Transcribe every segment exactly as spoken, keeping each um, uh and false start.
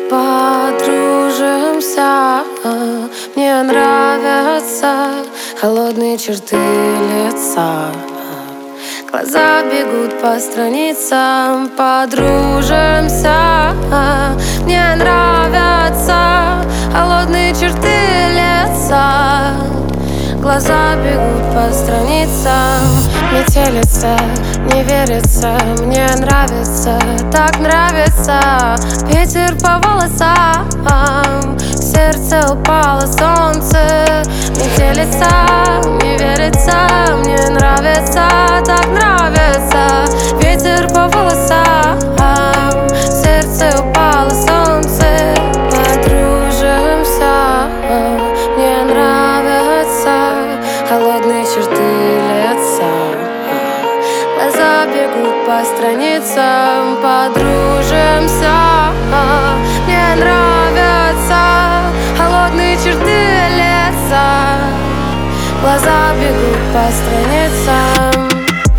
Подружимся, мне нравятся холодные черты лица. Глаза бегут по страницам. Подружимся, мне нравятся холодные черты лица. Глаза бегут по страницам. Метелица, не верится, мне нравится, так нравится. Ветер по волосам, в сердце упало солнце. Метелица, не верится, мне нравится, так нравится. Ветер по волосам, в сердце упало солнце. Подружимся, мне нравятся холодные черты лица. Глаза бегут по страницам. Подружимся, мне нравятся холодные черты лица. Глаза бегут по страницам.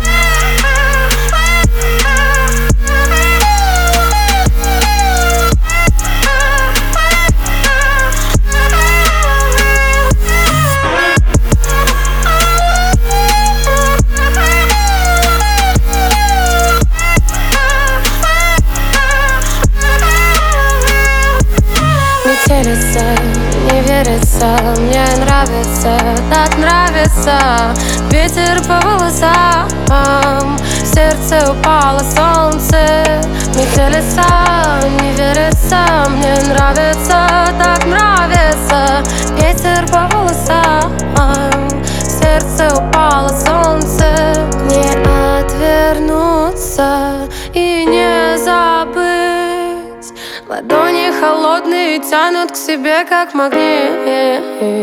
Метелица, не верится, мне нравится, так нравится. Ветер по волосам, в сердце упало солнце. Метелица, не верится, мне нравится, так нравится. Ветер по волосам, в сердце упало солнце. Не отвернуться и не забыть. Ладони холодные тянут к себе, как магнит.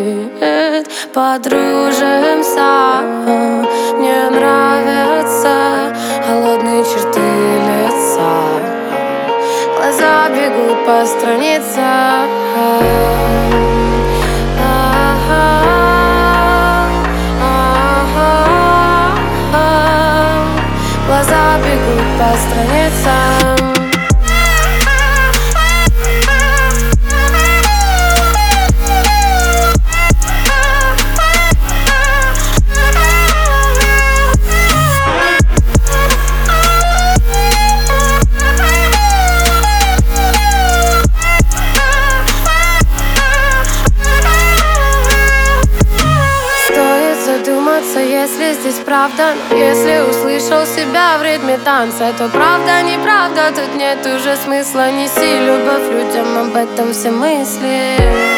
Подружимся, мне нравятся холодные черты лица. Глаза бегут по страницам. Глаза бегут по страницам. Если здесь правда, но если услышал себя в ритме танца, то правда, неправда, тут нет уже смысла. Неси любовь людям, об этом все мысли.